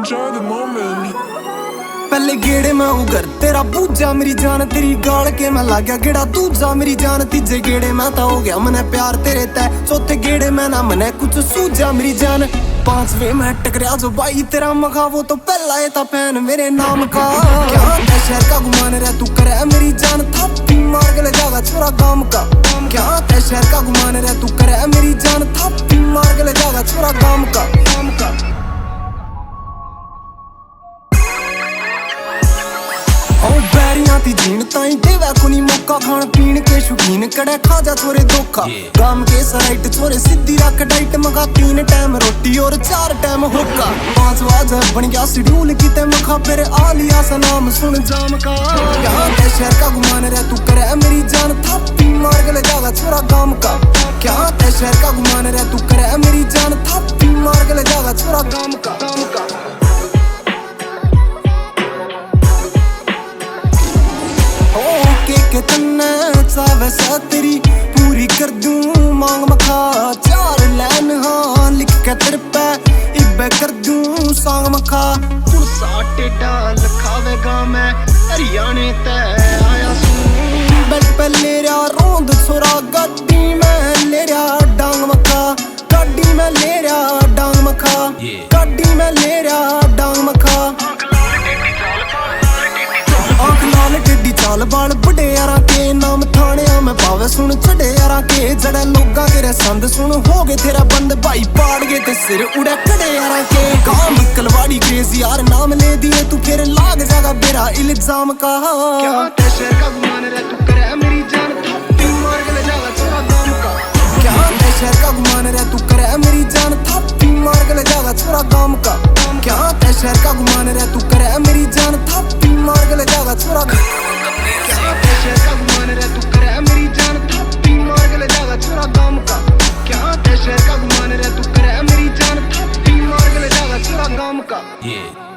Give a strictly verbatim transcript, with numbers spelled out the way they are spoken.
enjoy the moment. पहले गेड़े मैं हूँ घर तेरा पूजा मेरी जान तेरी गाल के मैं ला गया गेड़ा दूजा मेरी जान तीजे गेड़े मैं तो हो गया मने प्यार तेरे तय चौथे गेड़े मैं ना मने कुछ सूझा मेरी जान पांचवे मैं टकराया जो भाई तेरा मखा वो तो पहला है था पैन मेरे नाम का क्या है शहर का घुमान रहा तू करे मेरी जान थापी मार के ले जागा छोरा गाम का क्या है शहर का घुमान रहा तू करे मेरी जान थापी मार के ले जागा छोरा गाम का गाम का जीण ताई देवे कोनी मौका खान पीन के शौकीन कड़े खा जा थोड़े धोखा गाम के सराइट छोरे सीधी रख डाइट मखा तीन टाइम रोटी और चार टाइम होका पांच वाज बन गया शेड्यूल किते मखा फिर आ लिया सा नाम सुन जाम का यहाँ के शहर का घुमान रहा तू करे मेरी जान थापी मार के ले जागा छोरा गाम का क्या के शहर का घुमान रहा तू करे मेरी जान थापी मार के ले जागा छोरा गाम का गाम का के तन्ने चावे सा तेरी पूरी कर दूं मांग मखा चार लाइन हाँ लिख के तेरे पे इब्बे कर दूं सांग मखा तू साटे डाल खावेगा मैं हरियाणे ते आया सू बेल्ट पे ले रहा रोंद छोरा गड्डी में ले रहा डांग मखा गड्डी में ले रहा डांग मखा गड्डी में ले रहा डांग मखा चाल बाल बड़े यारा के नाम थाने मैं पावे सुन छड़े यारा के जड़े लोगा तेरे संद सुन हो गए तेरा बंद भाई पाड़ गए ते सिर उड़े कड़े यारा के काम कलवाड़ी क्रेजी यार नाम ले दिए तू फिर लाग जागा बेरा इल्जाम का क्या ते शहर का घुमान रहा तू करे मेरी जान थापी मार के ले जागा छोरा गाम का क्या ते शहर का घुमान रहा तू करे मेरी जान थापी मार के ले जागा छोरा गाम का क्या ते शहर का घुमान रहा तू करे मेरी जान थापी मार के ले जागा छोरा शहर का घुमान रहा तू करे मेरी जान थापी मार के ले जागा छोरा गाम का क्या ते शहर का घुमान रहा तू करे मेरी जान थापी मार के ले जागा छोरा गाम का।